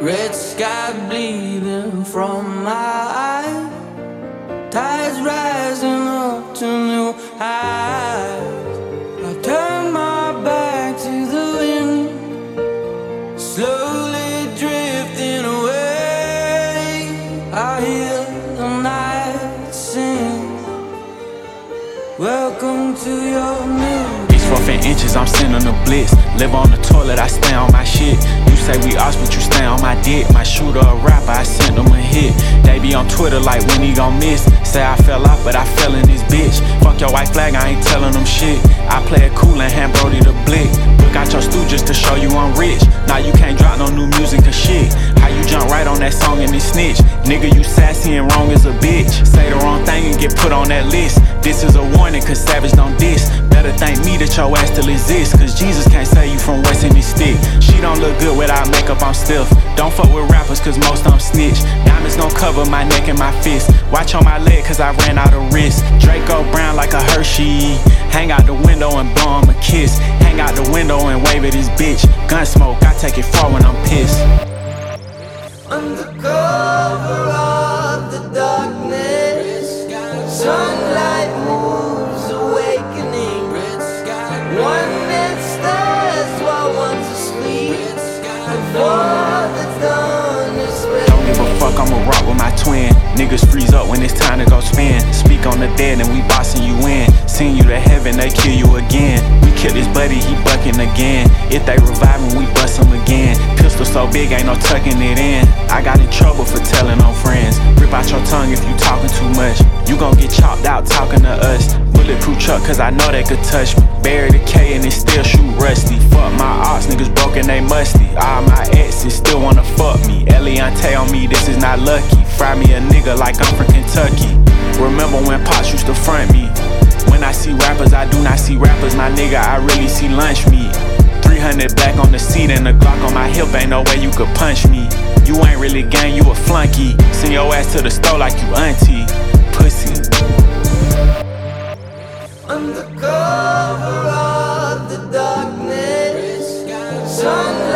Red sky bleeding from my eyes, tides rising up to new highs. I turn my back to the wind, slowly drifting away. I hear the night sing, welcome to your new. It's rough in inches, I'm sending the blitz. Live on the toilet, I stay on my shit. You say we ops, but you stay on my dick. My shooter a rapper, I sent them a hit. They be on Twitter like when he gon' miss. Say I fell off, but I fell in this bitch. Fuck your white flag, I ain't telling them shit. I play it cool and hand Brody the blick. Look out your stew just to show you I'm rich. Now you can't drop no new music or shit. How you jump right on that song and then snitch? Nigga, you sassy and wrong as a bitch. Say the wrong thing and get put on that list. This is a warning, cause Savage don't diss. Better thank me that your ass still exists, cause Jesus can't save you from wasting his stick. She don't look good without makeup, I'm stiff. Don't fuck with rappers, cause most of them snitch. Diamonds gon' cover my neck and my fist. Watch on my leg, cause I ran out of wrist. Draco Brown like a Hershey. Hang out the window and blow him a kiss. Hang out the window and wave at his bitch. Gun smoke, I take it far when I'm pissed. Under cover of the darkness, sunlight moves awakening. One that stares while one's asleep, before the dawn is spent. Don't give a fuck, I'ma rock with my twin. Niggas freeze up when it's time to go spin. Speak on the dead and we bossing you in. Send you to heaven, they kill you again. We killed his buddy, he bucking again. If they revive him, we bust him again. Pistol so big, ain't no tucking it in. I got in trouble for telling on friends. Rip out your tongue if you talking too much. You gon' get chopped out talking to us. Bulletproof truck, cause I know they could touch me. Bury the K and it still shoot rusty. Fuck my ops, niggas broken, they musty. All my exes still wanna fuck me. Eliante on me, this is not lucky. Fry me a nigga like I'm from Kentucky. Remember when Pops used to front me? When I see rappers, I do not see rappers. My nigga, I really see lunch meat. 300 black on the seat and the Glock on my hip. Ain't no way you could punch me. You ain't really gang, you a flunky. Send your ass to the store like you auntie. Pussy. Under cover of the darkness, sunlight